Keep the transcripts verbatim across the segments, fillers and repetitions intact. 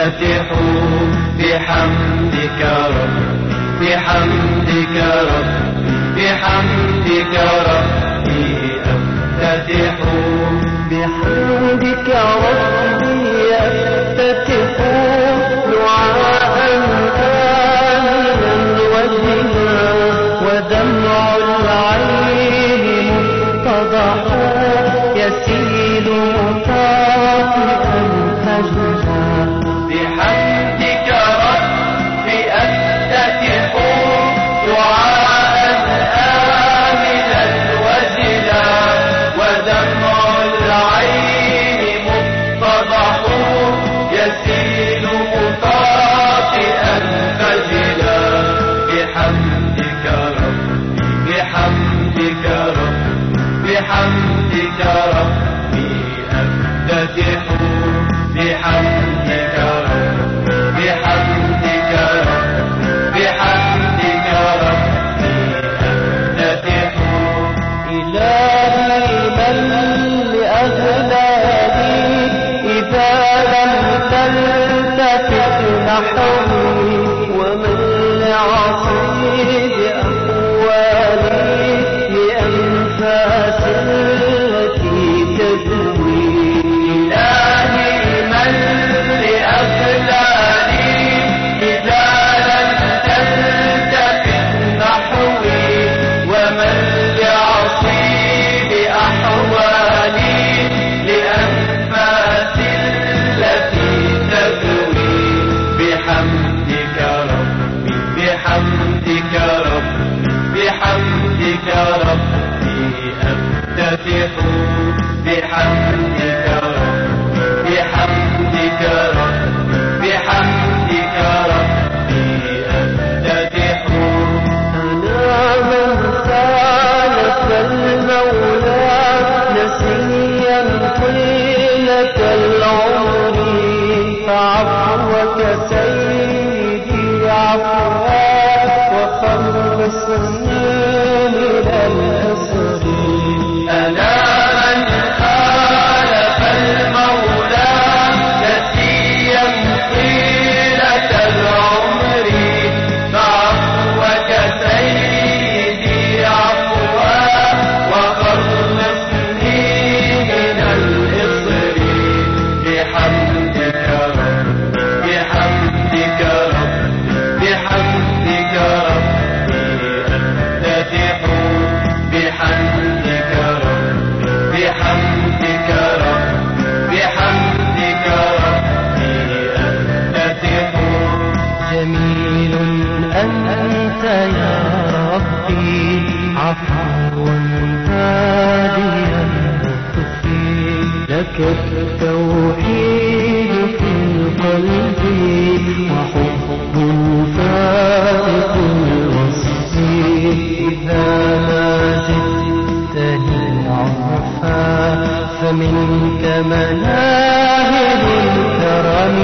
أفتتح بحمدك ربي بحمدك ربي بحمدك ربي أفتتح بحمدك ربي أفتتح دعاء آمنا وجها ودمع العين مفتضح يسيل مطافئا هجها بحمدك ربي أفتتح دعاء آمنا وجلا ودمع العين مفتضح يسيل مطافئا خجلا بحمدك ربي بحمدك ربي بحمدك ربي أفتتح بحمدك ربي بحمدك ربي بحمدك ربي أفتتح إلهي من لأغلالي إذا لم تلتفت نحوي ومن لعصي بأقوالي لأنفاس التي تدوي إلهي من لأغلالي إذا لم تلتفت نحوي ومن لعصي بأحوالي لأنفاس التي تدوي بحمدك ربي بحمدك ربي بحمدك ربي أفتتح بحمدك ربي بحمدك ربي بحمدك ربي أفتتح أنا من خالف المولى نسيا طيلة العمر فعفوك سيدي عفوا وخلصني من الأسر أنا من خالف المولى نسيا طيلة العمر فعفوك سيدي عفوا وخلصني من الإصر بحمدك ربي بحمدك ربي بحمدك ربي أفتتح بحمدك ربي بحمدك ربي بحمدك ربي أفتتح جميل أنت يا ربي عفو هاديا لطفي لك التوحيد في القلب وحب فائق الوصف إذا ما زدتني عرفا فمنك مناهل الكرم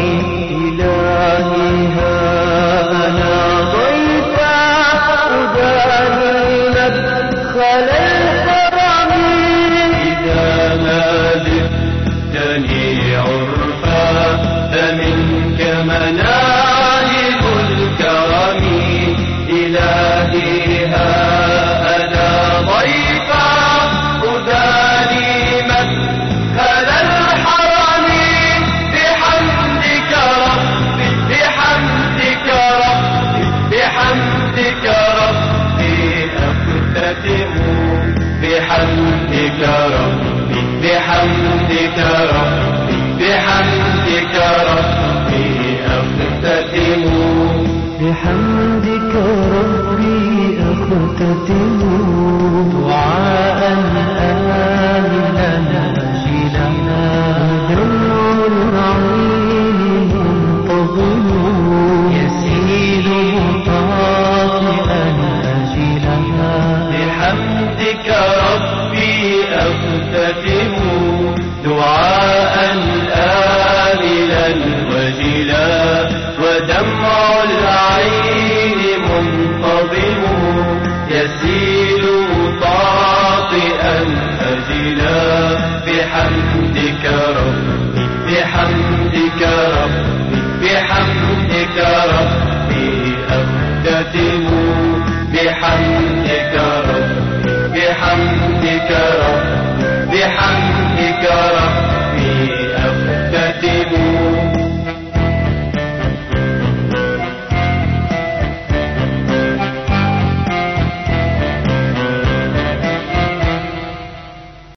إلهي ها أنا ضيفا أداني مدخل الكرم إذا ما زدتني عرفا فمنك مناهل الكرم إلهي ها أنا ضيفا أداني مدخل الحرم بحمدك ربي بحمدك ربي بحمدك ربي أفتتح بحمدك ربي بحمدك ربي بحمدك ربي أفتتح بحمدك ربي أختتم دعاء آمنا ناجلا دمع العين منتظم يسيل مطافئا ناجلا بحمدك ربي أفتتح دعاء آملا وجلا ودمع العين منتظم يسير أقدم